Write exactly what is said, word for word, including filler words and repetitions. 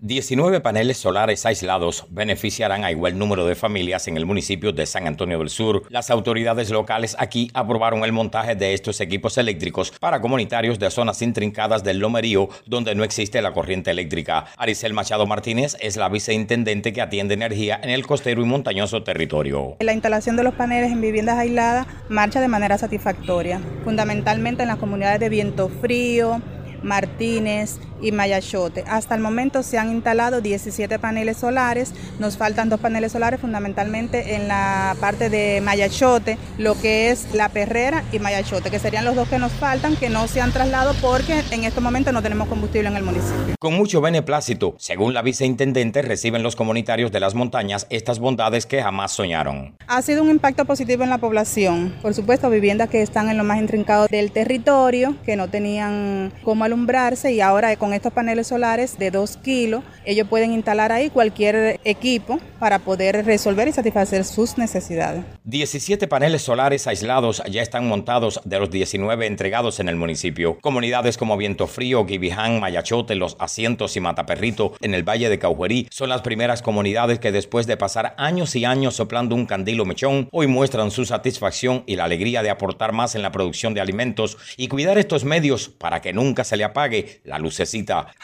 diecinueve paneles solares aislados beneficiarán a igual número de familias en el municipio de San Antonio del Sur. Las autoridades locales aquí aprobaron el montaje de estos equipos eléctricos para comunitarios de zonas intrincadas del Lomerío, donde no existe la corriente eléctrica. Aricel Machado Martínez es la viceintendente que atiende energía en el costero y montañoso territorio. La instalación de los paneles en viviendas aisladas marcha de manera satisfactoria, fundamentalmente en las comunidades de Viento Frío, Martínez y Mayachote. Hasta el momento se han instalado diecisiete paneles solares, nos faltan dos paneles solares fundamentalmente en la parte de Mayachote, lo que es La Perrera y Mayachote, que serían los dos que nos faltan, que no se han trasladado porque en este momento no tenemos combustible en el municipio. Con mucho beneplácito, según la viceintendente, reciben los comunitarios de las montañas estas bondades que jamás soñaron. Ha sido un impacto positivo en la población, por supuesto viviendas que están en lo más intrincado del territorio, que no tenían cómo alumbrarse, y ahora con estos paneles solares de dos kilos, ellos pueden instalar ahí cualquier equipo para poder resolver y satisfacer sus necesidades. diecisiete paneles solares aislados ya están montados de los diecinueve entregados en el municipio. Comunidades como Viento Frío, Guibiján, Mayachote, Los Asientos y Mataperrito en el Valle de Caujerí son las primeras comunidades que, después de pasar años y años soplando un candilo mechón, hoy muestran su satisfacción y la alegría de aportar más en la producción de alimentos y cuidar estos medios para que nunca se le apague la lucecita.